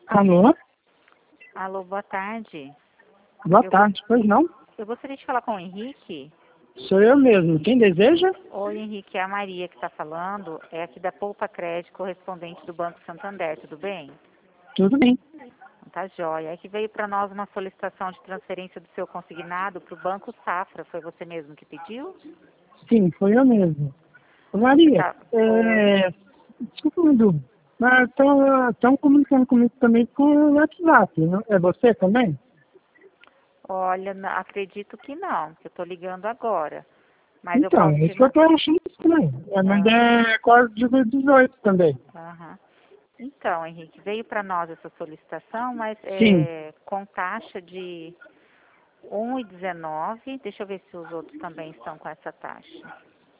Alô? Alô, boa tarde. Boa tarde, pois não? Eu gostaria de falar com o Henrique. Sou eu mesmo. Quem deseja? Oi, Henrique, é a Maria que está falando. É aqui da Poupa Crédito, correspondente do Banco Santander, tudo bem? Tudo bem. Tá jóia. É que veio para nós uma solicitação de transferência do seu consignado para o Banco Safra. Foi você mesmo que pediu? Sim, foi eu mesmo. Ô, Você Maria, tá... Oi. desculpa uma dúvida, mas estão comunicando comigo também com o WhatsApp, não? É você também? Olha, acredito que não, que eu estou ligando agora. Mas eu Então, posso é te... isso que eu tô achando estranho. Mas é código 18 também. Aham. Então, Henrique, veio para nós essa solicitação, mas Sim. com taxa de 1,19. Deixa eu ver se os outros também estão com essa taxa.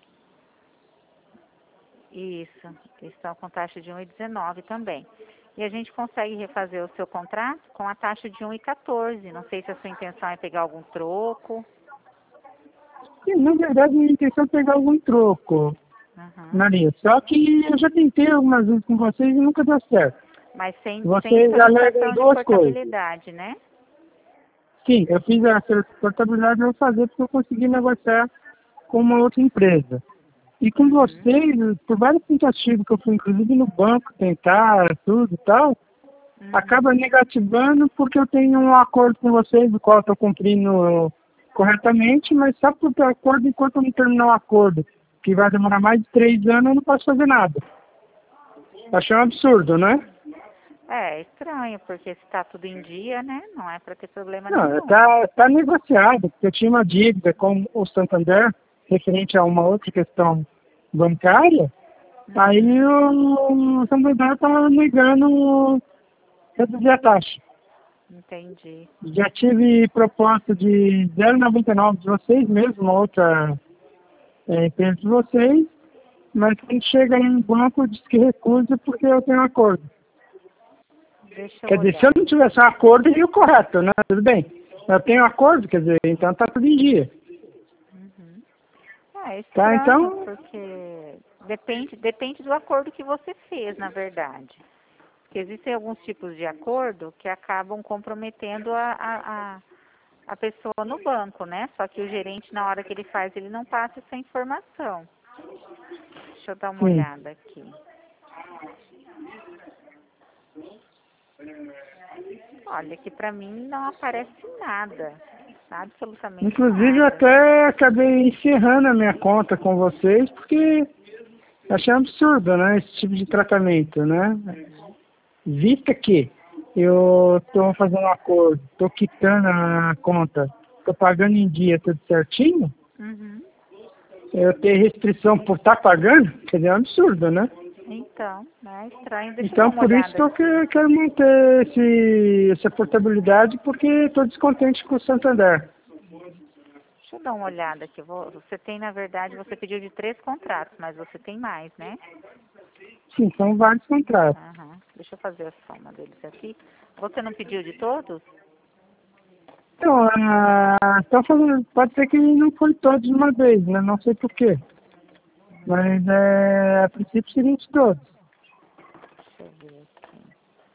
Isso, estão com taxa de 1,19 também. E a gente consegue refazer o seu contrato com a taxa de 1,14. Não sei se a sua intenção é pegar algum troco. Sim, na verdade, minha intenção é pegar algum troco, Uhum. Maria. Só que eu já tentei algumas vezes com vocês e nunca deu certo. Mas sem Vocês alegam solicitação de duas coisas. portabilidade, né? Sim, eu fiz a portabilidade, eu vou fazer porque eu consegui negociar com uma outra empresa. E com Uhum. vocês, por vários tentativas que eu fui, inclusive no banco, tentar tudo e tal, acaba Uhum. negativando porque eu tenho um acordo com vocês, do qual eu estou cumprindo corretamente, mas só por ter acordo, enquanto eu não terminar o acordo, que vai demorar mais de 3 anos, eu não posso fazer nada. Achei um absurdo, né? É estranho, porque se está tudo em dia, né? Não é para ter problema Não, nenhum. tá negociado, porque eu tinha uma dívida com o Santander referente a uma outra questão bancária, aí Uhum. o Santander estava negando reduzir a taxa. Entendi. Já tive proposta de 0,99 de vocês mesmo, uma outra empresa de vocês, mas quando chega no banco diz que recusa porque eu tenho acordo. Deixa eu Quer dizer, se eu olhar. não tivesse um acordo, seria o correto, né? Tudo bem. Eu tenho acordo, quer dizer, então tá tudo em dia. Uhum. É Tá? estranho, Então, porque depende do acordo que você fez, na verdade. Porque existem alguns tipos de acordo que acabam comprometendo a pessoa no banco, né? Só que o gerente, na hora que ele faz, ele não passa essa informação. Deixa eu dar uma sim. olhada aqui. Olha, que pra mim não aparece nada. Absolutamente Inclusive, eu nada. até acabei encerrando a minha conta com vocês, porque achei um absurdo, né? Esse tipo de tratamento, né? Vista que eu estou fazendo um acordo, estou quitando a conta, estou pagando em dia tudo certinho, Uhum. eu ter restrição por estar pagando, quer dizer, é um absurdo, né? Então, é estranho. Deixa eu dar Então, uma por isso olhada que eu aqui. quero manter essa portabilidade, porque estou descontente com o Santander. Deixa eu dar uma olhada aqui. Você tem, na verdade, você pediu de 3 contratos, mas você tem mais, né? Sim, são vários contratos. Aham. Deixa eu fazer a soma deles aqui. Você não pediu de todos? Então, então pode ser que não foi todos de uma vez, né? Não sei por quê. Mas a princípio seriam de todos. Deixa eu ver aqui.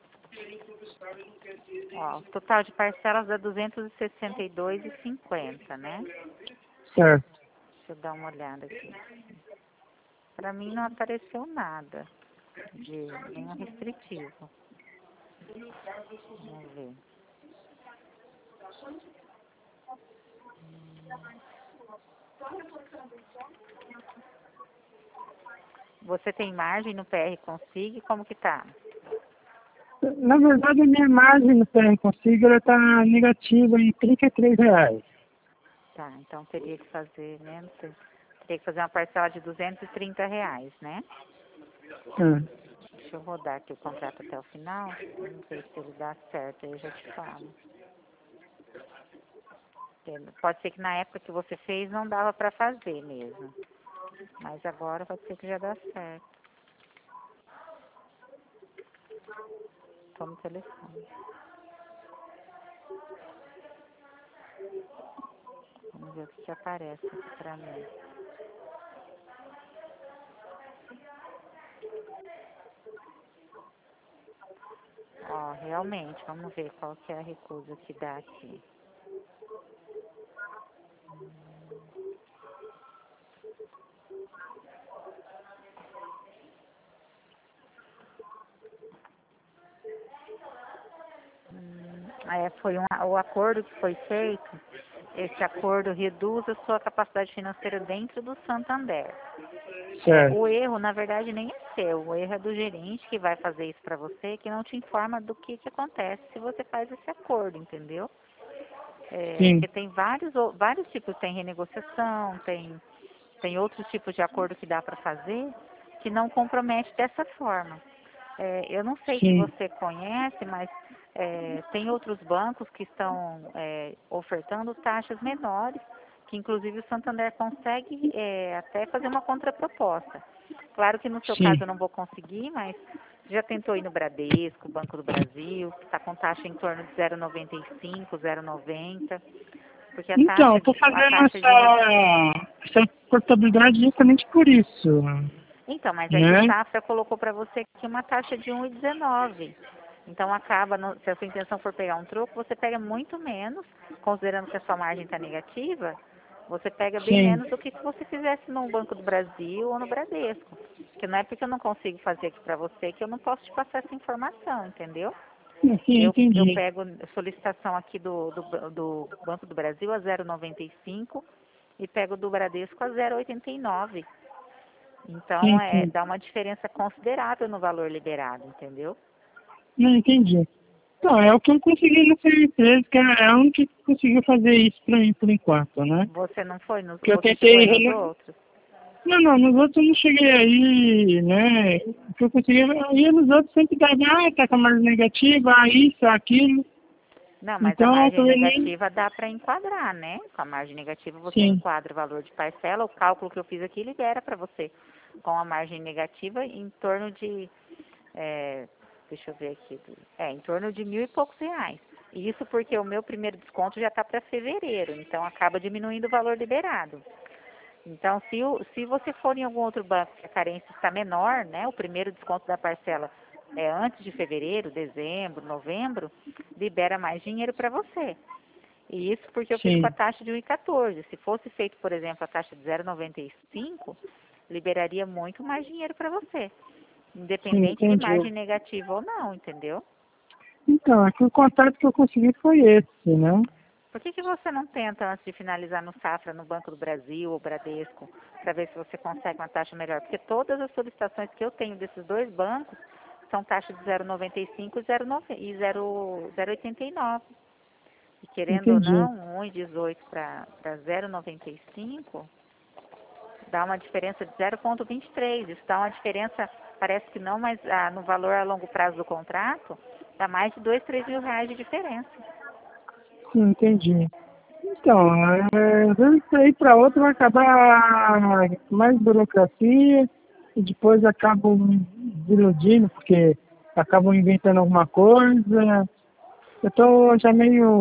Ó, o total de parcelas dá 262,50, né? Certo. Deixa eu dar uma olhada aqui. Pra mim não apareceu nada de nenhum restritivo. Vamos ver. Você tem margem no PR Consigne? Como que tá? Na verdade, a minha margem no PR Consigo está negativa em R$ 33. Tá, então teria que fazer, né? Teria que fazer uma parcela de R$ 230, né? Ah, Deixa eu rodar aqui o contrato até o final. Vamos ver se ele dá certo, aí eu já te falo. Pode ser que na época que você fez não dava pra fazer mesmo. Mas agora pode ser que já dá certo. Toma o telefone. Vamos ver o que aparece aqui pra mim. Ó, realmente, vamos ver qual que é a recusa que dá aqui. O acordo que foi feito, esse acordo reduz a sua capacidade financeira dentro do Santander. Certo. O erro, na verdade, nem é seu, o erro é do gerente que vai fazer isso para você, que não te informa do que acontece se você faz esse acordo, entendeu? Sim. Porque tem vários tipos, tem renegociação, tem outros tipos de acordo que dá para fazer que não compromete dessa forma. Eu não sei se Sim. você conhece, mas tem outros bancos que estão ofertando taxas menores, que inclusive o Santander consegue até fazer uma contraproposta. Claro que no seu Sim. caso eu não vou conseguir, mas já tentou ir no Bradesco, Banco do Brasil, que está com taxa em torno de 0,95, 0,90, porque a Então, taxa eu tô fazendo taxa de essa portabilidade justamente por isso, Então, mas aí o né? Safra colocou para você aqui uma taxa de 1,19. Então acaba, se a sua intenção for pegar um troco, você pega muito menos, considerando que a sua margem está negativa, você pega bem Sim. menos do que se você fizesse no Banco do Brasil ou no Bradesco. Que não é porque eu não consigo fazer aqui para você que eu não posso te passar essa informação, entendeu? Sim, Eu entendi. pego solicitação aqui do Banco do Brasil a 0,95 e pego do Bradesco a 0,89. Então, Sim, sim. dá uma diferença considerável no valor liberado, entendeu? Não entendi. Então, é o que eu consegui nessa empresa, que é a única que conseguiu fazer isso pra mim por enquanto, né? Que eu Você chegou tentei. aí nos outros? Não, nos outros eu não cheguei aí, né? O que eu consegui, eu ia nos outros sempre dava, tá com a margem negativa, isso, aquilo. Não, mas a Então, eu margem acabei nem. negativa dá para enquadrar, né? Com a margem negativa você Sim, enquadra o valor de parcela, o cálculo que eu fiz aqui libera para você. Com a margem negativa em torno de, deixa eu ver aqui, em torno de 1.000 e poucos reais. E isso porque o meu primeiro desconto já está para fevereiro, então acaba diminuindo o valor liberado. Então, se você for em algum outro banco que a carência está menor, né, o primeiro desconto da parcela é antes de fevereiro, dezembro, novembro, libera mais dinheiro para você. E isso porque eu fiz com a sim, taxa de 1,14. Se fosse feito, por exemplo, a taxa de 0,95, liberaria muito mais dinheiro para você, sim, independente de entendi. margem negativa ou não, entendeu? Então, aqui o contato que eu consegui foi esse, né? Por que você não tenta, antes de finalizar no Safra, no Banco do Brasil ou Bradesco, para ver se você consegue uma taxa melhor? Porque todas as solicitações que eu tenho desses dois bancos são taxas de 0,95 e 0,89. E querendo ou Entendi. não, 1,18 para 0,95 dá uma diferença de 0,23. Isso dá uma diferença, parece que não, mas no valor a longo prazo do contrato, dá mais de 2, 3 mil reais de diferença. Sim, entendi. Então, às vezes para ir para outro vai acabar com mais burocracia e depois acabam me desiludindo porque acabam inventando alguma coisa. Eu estou já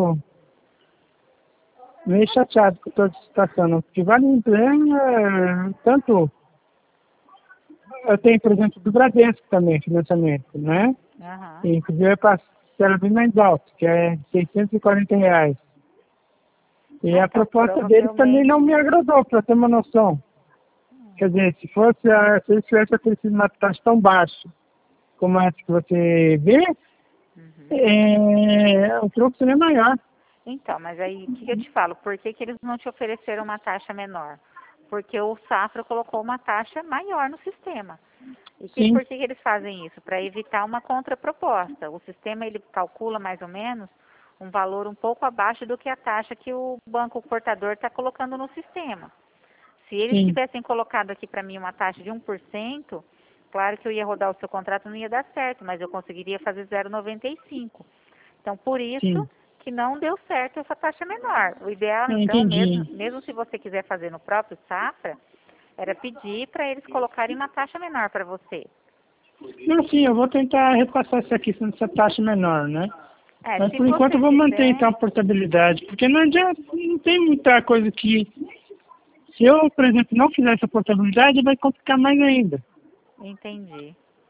meio chateado com toda essa situação, porque vale a pena, tanto eu tenho, por exemplo, do Bradesco também, financiamento, né? Aham. E inclusive a parcela bem mais alta, que é R$ 640. E a Então, proposta deles também provavelmente. não me agradou, para ter uma noção. Quer dizer, se eles tivessem oferecido uma taxa tão baixa como essa que você vê, Uhum. o troco seria maior. Então, mas aí, o que eu te falo? Por que eles não te ofereceram uma taxa menor? Porque o Safra colocou uma taxa maior no sistema. E Sim, por que eles fazem isso? Para evitar uma contraproposta. O sistema, ele calcula mais ou menos um valor um pouco abaixo do que a taxa que o banco portador está colocando no sistema. Se eles sim, tivessem colocado aqui para mim uma taxa de 1%, claro que eu ia rodar o seu contrato, não ia dar certo, mas eu conseguiria fazer 0,95. Então, por isso sim. que não deu certo essa taxa menor. O ideal, Não então, entendi. mesmo se você quiser fazer no próprio Safra, era pedir para eles colocarem uma taxa menor para você. Não, sim, eu vou tentar repassar essa questão dessa taxa menor, né? Mas Se por enquanto você eu vou manter quiser, então a portabilidade, porque não adianta, não tem muita coisa que. Se eu, por exemplo, não fizer essa portabilidade, vai complicar mais ainda. entendi.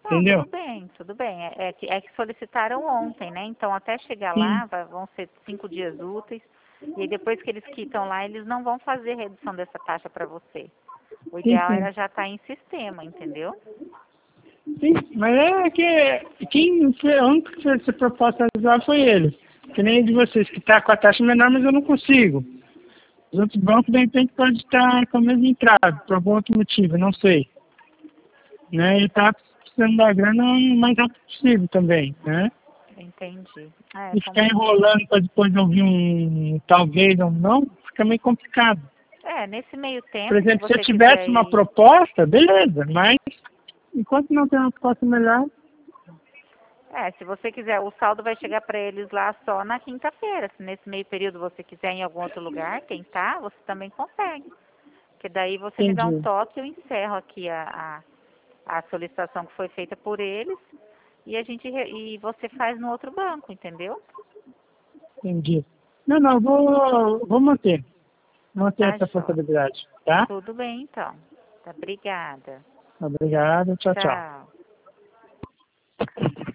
Entendeu? Tudo bem. É que solicitaram ontem, né? Então, até chegar lá, vão ser 5 dias úteis. E aí, depois que eles quitam lá, eles não vão fazer redução dessa taxa para você. O ideal Sim. era já estar em sistema, entendeu? Sim, mas é que quem foi, a única que fez essa proposta foi ele. Que nem de vocês, que está com a taxa menor, mas eu não consigo. Os outros bancos, de repente, podem estar com a mesma entrada, por algum outro motivo, não sei. Né? Ele está precisando da grana o mais rápido possível também, né? Entendi. E ficar enrolando para depois ouvir um talvez ou não, fica meio complicado. Nesse meio tempo, Por exemplo, se eu você tivesse quiser uma ir... proposta, beleza, mas enquanto não tem uma proposta melhor... se você quiser, o saldo vai chegar para eles lá só na quinta-feira. Se nesse meio período você quiser ir em algum outro lugar tentar, você também consegue. Porque daí você me dá um Entendi. toque, eu encerro aqui a solicitação que foi feita por eles e e você faz no outro banco, entendeu? Entendi. Não, vou manter. Manter Tá, essa joia. possibilidade, tá? Tudo bem, então. Tá, obrigada. Obrigado, tchau, tchau. Tchau.